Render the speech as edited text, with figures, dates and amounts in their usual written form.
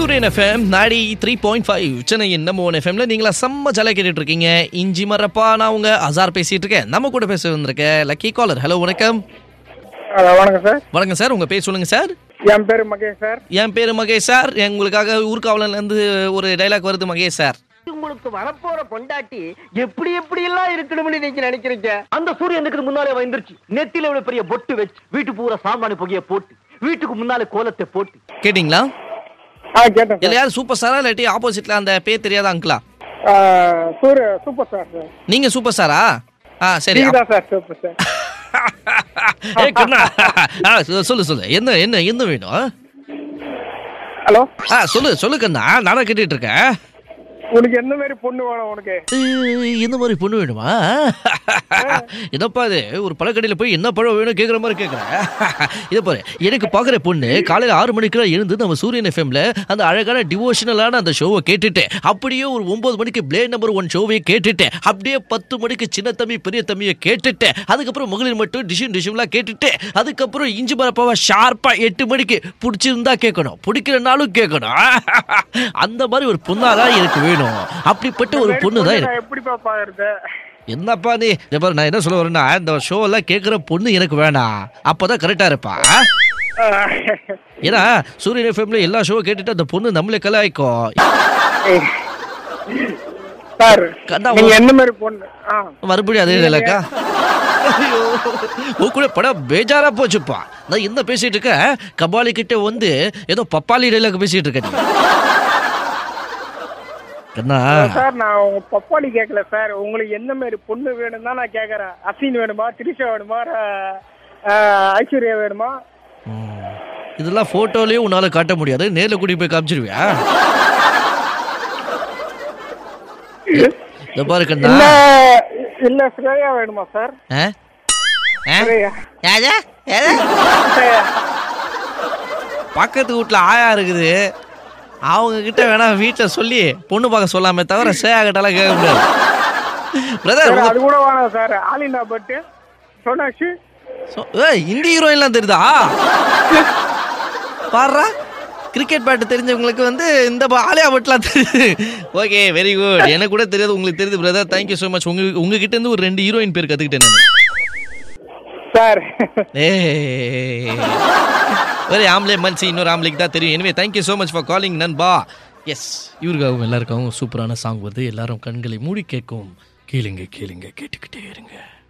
சூரியன் எஃப்எம் 93.5 சென்னையின் நம்ம ஒன் எஃப்எம்ல நீங்களா செம்ம ஜாலியா கேட்டுட்டு இருக்கீங்க. இஞ்சி மரப்பா, நான் உங்க அசார் பேசிட்டு இருக்கேன். நம்ம கூட பேச வந்திருக்கேன் லக்கி காலர். ஹலோ, வணக்கம். வணக்கம் சார். வணக்கம் சார், உங்க பேர் சொல்லுங்க சார். என் பேரு மகேஷ் சார். என் பேரு மகேஷ் சார். உங்களுக்காக ஊர்காவலன்ல இருந்து ஒரு டைலாக் வருது மகேஷ் சார். உங்களுக்கு வரப்போற பொண்டாட்டி எப்படி எப்படி எல்லாம் இருக்கணும்னு நீங்க நினைக்கிறீங்க? அந்த சூரியனுக்கு முன்னாலே வந்துருச்சு. நெத்தில இவ்வளவு பெரிய பொட்டு வச்சு வீட்டு பூரா சாம்பானி புகைய போட்டு வீட்டுக்கு முன்னாலே கோலத்தை போட்டு. கேட்டீங்களா? கேட்டேன். இல்ல யார் சூப்பர் ஸ்டாரா இல்லாட்டி ஆப்போசிட்ல அந்த பேர் தெரியாத அங்கிளா? Super star sir. நீங்க சூப்பர் ஸ்டாரா? சரி சார், சூப்பர் ஸ்டார். சொல்லு என்ன என்ன என்ன வேணும்? ஹலோ, சொல்லு கண்ணா, நானா கேட்டுட்டு இருக்கேன். உனக்கு என்ன மாதிரி பொண்ணு வேணும்? உனக்கு இந்த மாதிரி பொண்ணு வேணுமா? என்னப்பா இது, ஒரு பழக்கடையில போய் என்ன பழம் வேணும் கேக்குற மாதிரி கேக்குறேன். இதை பாரு, எனக்கு பாக்குற பொண்ணு காலையில 6 மணிக்கு எழுந்து நம்ம சூரியன் எஃப்எம்ல அந்த அழகான டிவோஷனலான அந்த ஷோவை கேட்டுட்டு, அப்படியே ஒரு 9 மணிக்கு பிளேட் நம்பர் 1 ஷோவை கேட்டுட்டு, அப்படியே 10 மணிக்கு சின்ன தம்பி பெரிய தம்பியை கேட்டுட்டு, அதுக்கப்புறம் மகளிர் மட்டும் டிஷன்லாம் கேட்டுட்டு, அதுக்கப்புறம் இஞ்சி மரப்பாவை ஷார்ப்பா 8 மணிக்கு பிடிச்சிருந்தா கேட்கணும், பிடிக்கிறனாலும் கேட்கணும். அந்த மாதிரி ஒரு பொண்ணாதான் எனக்கு வேணும். அப்படிப்பட்ட ஒரு பொண்ணு தான் எப்படிப்பா பாக்குறது? என்னப்பா நீ பாரு, நான் என்ன சொல்ல வரேன்னா, இந்த ஷோ எல்லாம் கேட்கிற பொண்ணு எனக்கு வேணாம், அப்பதான் கரெக்டா இருப்பா. ஏன்னா சூரியன் எஃப்எம்ல எல்லா ஷோ கேட்டுட்டு அந்த பொண்ணு நம்மளே கலாய்க்கும். சார், நீங்க என்ன மாதிரி பொண்ணு? மறுபடியும் அதே இல்லக்கா, கூட படம் பேஜாரா போச்சுப்பா. நான் என்ன பேசிட்டு இருக்கேன், கபாலி கிட்ட வந்து ஏதோ பப்பாளி டைலாக் பேசிட்டு இருக்கேன். சார், நான் உங்க பப்பாளி கேட்கல சார். உங்களுக்கு என்ன மாதிரி பொண்ணு வேணும் தான் நான் கேக்குறேன். அசின் வேணுமா, திரிஷா வேணுமா, ஐஸ்வர்யா வேணுமா? இதெல்லாம் போட்டோலயே உன்னால காட்ட முடியாது, நேர்ல கூட்டி போய் காமிச்சிருவியா? பாருக்கண்ணா, இல்ல ஸ்ரேயா வேணுமா சார்? பக்கத்து வீட்டுல ஆயா இருக்குது, அவங்க கிட்ட வேணா வீட்டுல சொல்லி பொண்ணு பார்க்க சொல்லாமே தவிர சேயா கிட்டலாம் கேட்க முடியாது. பிரதர், அது கூட வேணாம் சார். ஆலினா பட் சோனாக்ஷி ஹிந்தி ஹீரோயின்லாம் தெரியுதா? பாடுறா, கிரிக்கெட் பேட்டு தெரிஞ்சவங்களுக்கு வந்து இந்த ஆலியா பட்லாம் தெரியுது. Okay, very good. எனக்கு கூட தெரியாது, உங்களுக்கு தெரியுது பிரதர். Thank you so much. உங்ககிட்ட இருந்து ஒரு 2 ஹீரோயின் பேர் கத்துக்கிட்டேன் நான் சார். வேற ஆம்லே மன்சி இன்னொரு ஆம்லேக்கு தான் தெரியும். எனவே thank you so much for calling நண்பா. எஸ், இவருக்காகவும் எல்லாருக்காகவும் சூப்பரான சாங் வருது. எல்லாரும் கண்களை மூடி கேட்கும். கேளுங்க கேளுங்க, கேட்டுக்கிட்டே இருங்க.